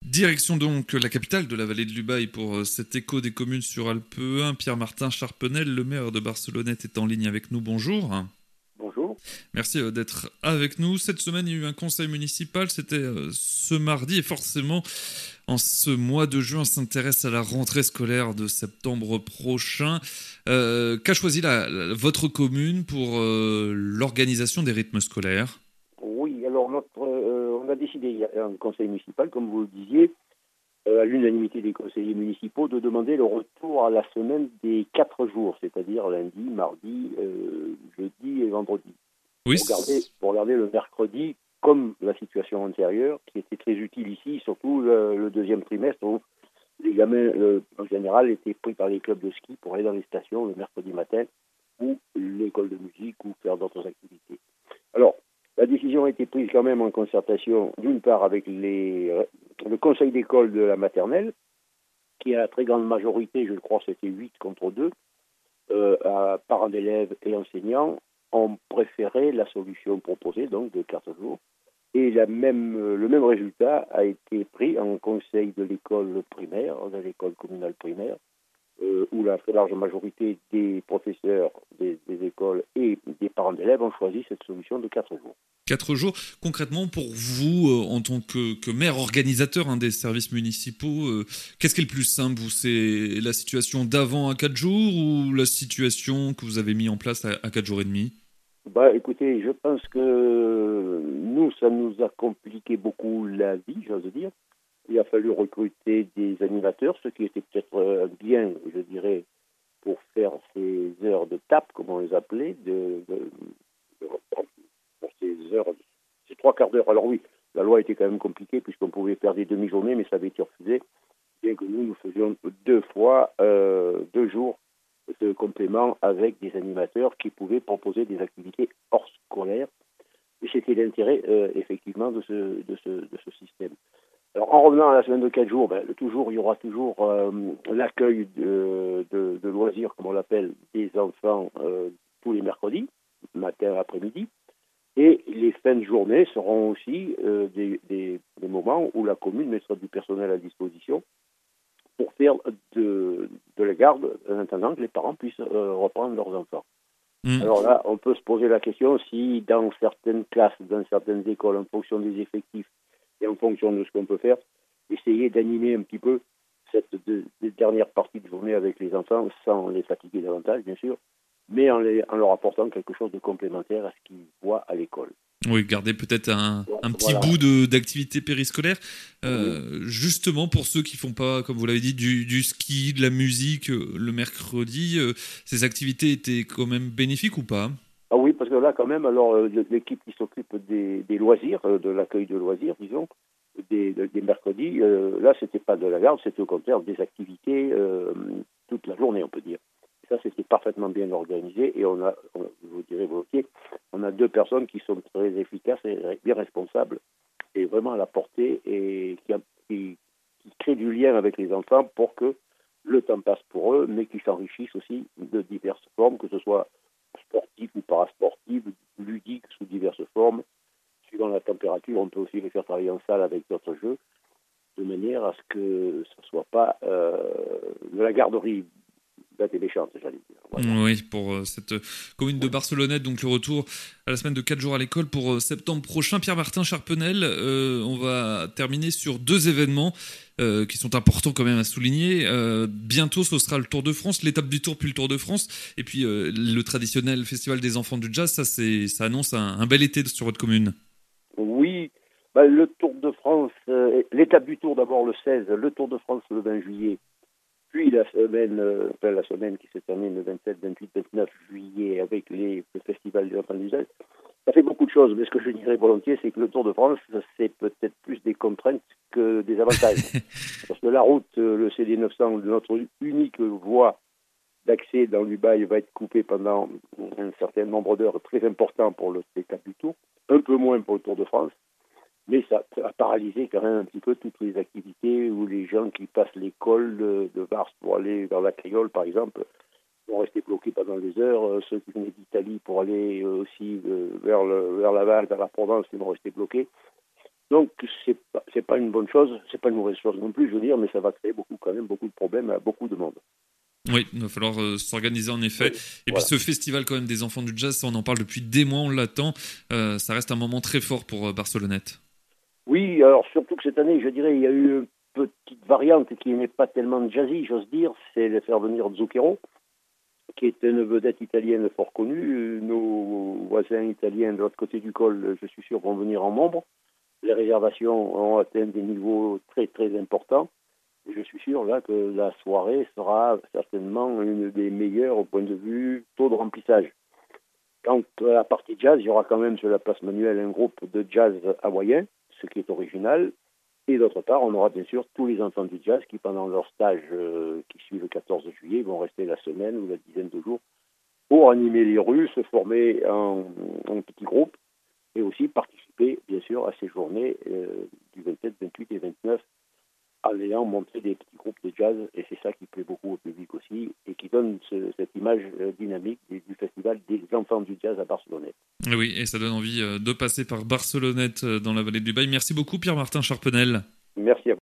Direction donc la capitale de la vallée de l'Ubaye pour cet écho des communes sur Alpe 1. Pierre-Martin Charpenel, le maire de Barcelonnette, est en ligne avec nous. Bonjour. Bonjour. Merci d'être avec nous. Cette semaine, il y a eu un conseil municipal. C'était ce mardi et forcément, en ce mois de juin, on s'intéresse à la rentrée scolaire de septembre prochain. Qu'a choisi votre commune pour l'organisation des rythmes scolaires ? Oui, alors on a décidé, il y a un conseil municipal, comme vous le disiez, à l'unanimité des conseillers municipaux, de demander le retour à la semaine des 4 jours, c'est-à-dire lundi, mardi, jeudi et vendredi. Oui. Pour garder le mercredi comme la situation antérieure, qui était très utile ici, surtout le deuxième trimestre, où les gamins, en général, étaient pris par les clubs de ski pour aller dans les stations le mercredi matin, ou l'école de musique, ou faire d'autres activités. Alors, la décision a été prise quand même en concertation, d'une part avec le conseil d'école de la maternelle, qui à la très grande majorité, je crois c'était 8 contre 2, parents d'élèves et enseignants, ont préféré la solution proposée, donc de 4 jours. Et le même résultat a été pris en conseil de l'école primaire, de l'école communale primaire, où la très large majorité des professeurs des écoles et des parents d'élèves ont choisi cette solution de 4 jours. 4 jours. Concrètement, pour vous, en tant que maire organisateur des services municipaux, qu'est-ce qui est le plus simple ? C'est la situation d'avant à 4 jours ou la situation que vous avez mis en place à 4 jours et demi ? Écoutez, je pense que nous, ça nous a compliqué beaucoup la vie, j'ose dire. Il a fallu recruter des animateurs, ce qui était peut-être bien, je dirais, pour faire ces heures de tape, comme on les appelait, pour ces heures, ces 3/4 d'heure. Alors oui, la loi était quand même compliquée puisqu'on pouvait faire des demi-journées, mais ça avait été refusé. Bien que nous faisions 2 fois 2 jours de complément avec des animateurs qui pouvaient proposer des activités hors scolaires. Et c'était l'intérêt, effectivement, de ce système. Alors, en revenant à la semaine de 4 jours, il y aura toujours l'accueil de loisirs, comme on l'appelle, des enfants tous les mercredis, matin, après-midi. Et les fins de journée seront aussi des moments où la commune mettra du personnel à disposition pour faire de la garde en attendant que les parents puissent reprendre leurs enfants. Alors là, on peut se poser la question si dans certaines classes, dans certaines écoles, en fonction des effectifs et en fonction de ce qu'on peut faire, essayer d'animer un petit peu cette dernière partie de journée avec les enfants sans les fatiguer davantage, bien sûr, mais en leur apportant quelque chose de complémentaire à ce qu'ils voient à l'école. Oui, garder peut-être un petit Voilà. bout d'activité périscolaire. Justement, pour ceux qui font pas, comme vous l'avez dit, du ski, de la musique le mercredi, ces activités étaient quand même bénéfiques ou pas ? Ah oui, parce que là, quand même, alors l'équipe qui s'occupe des loisirs, de l'accueil de loisirs, disons, des mercredis, là, c'était pas de la garde, c'était au contraire des activités toute la journée, on peut dire. Ça, c'était parfaitement bien organisé et je vous dirais volontiers, on a 2 personnes qui sont très efficaces et bien responsables et vraiment à la portée et qui créent du lien avec les enfants pour que le temps passe pour eux, mais qui s'enrichissent aussi de diverses formes, que ce soit sportives ou parasportives, ludiques sous diverses formes. Suivant la température, on peut aussi les faire travailler en salle avec d'autres jeux, de manière à ce que ce ne soit pas de la garderie bête et méchante, j'allais dire. Voilà. Oui, pour cette commune de Barcelonnette, donc le retour à la semaine de 4 jours à l'école pour septembre prochain. Pierre-Martin Charpenel, on va terminer sur 2 événements qui sont importants quand même à souligner. Bientôt, ce sera le Tour de France, l'étape du Tour puis le Tour de France. Et puis le traditionnel Festival des enfants du jazz, ça annonce un bel été sur votre commune. Oui, le Tour de France, l'étape du Tour d'abord le 16, le Tour de France le 20 juillet, puis la semaine qui se termine le 27, 28, 29 juillet avec le Festival des enfants du jazz. Ça fait beaucoup de choses, mais ce que je dirais volontiers, c'est que le Tour de France, c'est peut-être plus des contraintes que des avantages. Parce que la route, le CD 900, notre unique voie d'accès dans l'Ubaye va être coupée pendant un certain nombre d'heures très important pour l'étape du Tour, un peu moins pour le Tour de France, mais ça a paralysé quand même un petit peu toutes les activités où les gens qui passent l'école de Vars pour aller vers la Créole, par exemple, vont rester bloqués pendant des heures. Ceux qui venaient d'Italie pour aller aussi vers Laval, vers la Provence, ils vont rester bloqués. Donc c'est pas une bonne chose, c'est pas une mauvaise chose non plus, je veux dire, mais ça va créer quand même beaucoup de problèmes à beaucoup de monde. Oui, il va falloir s'organiser en effet. Oui, Et puis voilà. ce festival quand même des enfants du jazz, ça, on en parle depuis des mois, on l'attend. Ça reste un moment très fort pour Barcelonnette. Oui, alors surtout que cette année, je dirais, il y a eu une petite variante qui n'est pas tellement jazzy, j'ose dire, c'est de faire venir Zucchero, qui est une vedette italienne fort connue. Nos voisins italiens de l'autre côté du col, je suis sûr, vont venir en nombre. Les réservations ont atteint des niveaux très très importants. Je suis sûr là que la soirée sera certainement une des meilleures au point de vue taux de remplissage. Quant à la partie jazz, il y aura quand même sur la place Manuel un groupe de jazz hawaïen, ce qui est original. Et d'autre part, on aura bien sûr tous les enfants du jazz qui, pendant leur stage qui suit le 14 juillet, vont rester la semaine ou la dizaine de jours pour animer les rues, se former en petits groupes et aussi participer, bien sûr, à ces journées du 27, 28 et 29 en ayant montré des petits groupes de jazz, et c'est ça qui plaît beaucoup au public aussi, et qui donne cette image dynamique du festival des enfants du jazz à Barcelone. Oui, et ça donne envie de passer par Barcelonnette dans la vallée du Bail. Merci beaucoup Pierre-Martin Charpenel. Merci à vous.